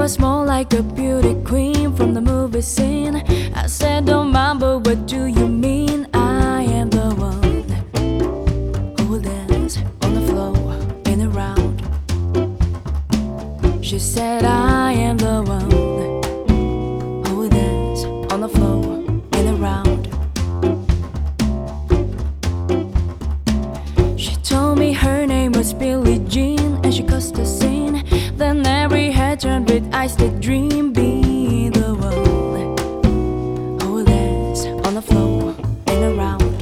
was more like a beauty queen from the movie scene. I said, don't mind, but what do you mean? I am the one who will dance on the floor in a round. She said, I am the one who will dance on the floor in a round. She told me her name was Billie Jean, and she caused a scene. Then every head turned with eyes that dream. Be the one who will dance on the floor in a round.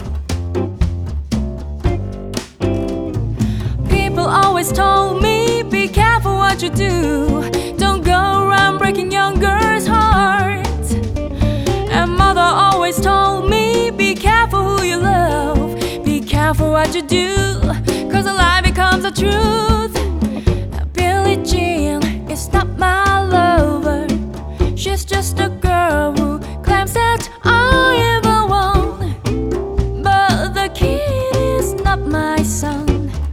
People always told me, be careful what you do. Don't go around breaking young girls' hearts. And mother always told me, be careful who you love. Be careful what you do, 'cause a lie becomes a truth. Billie Jean is not my lover. She's just a girl who claims that I am the one. But the kid is not my son.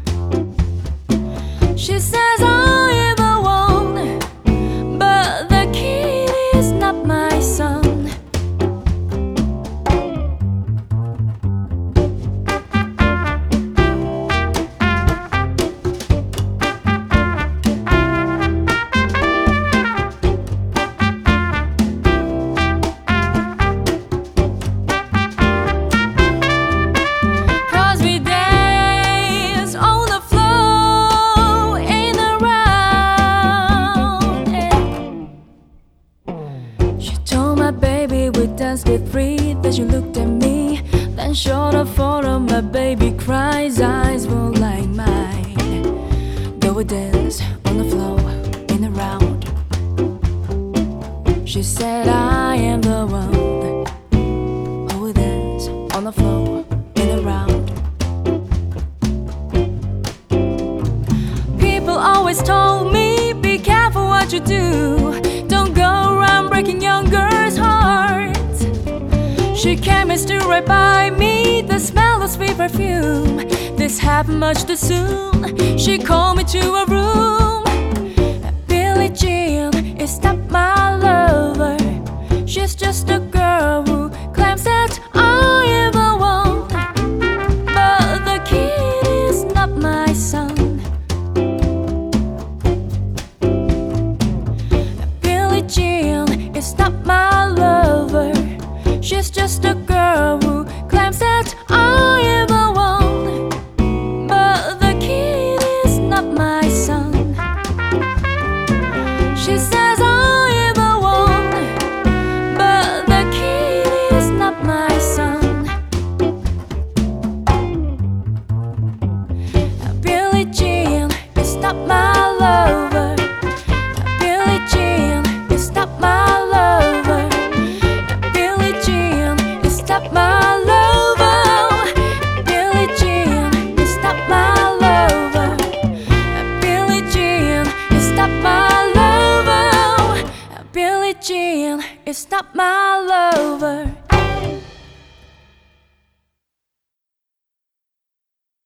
She says I am the one, but the kid is not my son. Dance with free, then she looked at me, then showed a photo. My baby cries, eyes full like mine. Go and dance on the floor in a round. She said I am the one who will dance on the floor in a round. People always told me, be careful what you do. Don't go around breaking young girls' hearts. She came and stood right by me, the smell of sweet perfume. This happened much too soon. She called me to a room. Billie Jean is not my lover. She's just a girl who claims that I am the one. But the kid is not my son. Billie Jean is not my lover. She's just a girl who claims that I am the one. But the kid is not my son. She says I am the one, but the kid is not my son. Billie Jean is not my lover. Billie Jean is not my lover. Billie Jean is not my lover. Billie Jean is not my lover. Billie Jean is not my lover. Billie Jean is not my